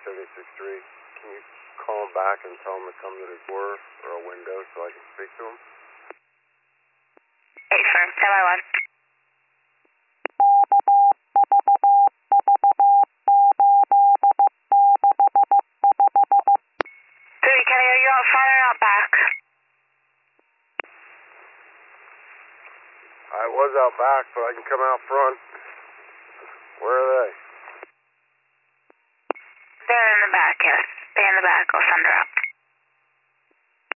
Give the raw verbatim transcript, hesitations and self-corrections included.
seventy-sixth Street. Can you call him back and tell him to come to the door or a window so I can speak to him? eight firm, ten by one. three, Kenny, are you out front or out back? I was out back, but I can come out front. Where are they? They're in the back, yes. They're in the back. I'll send her up.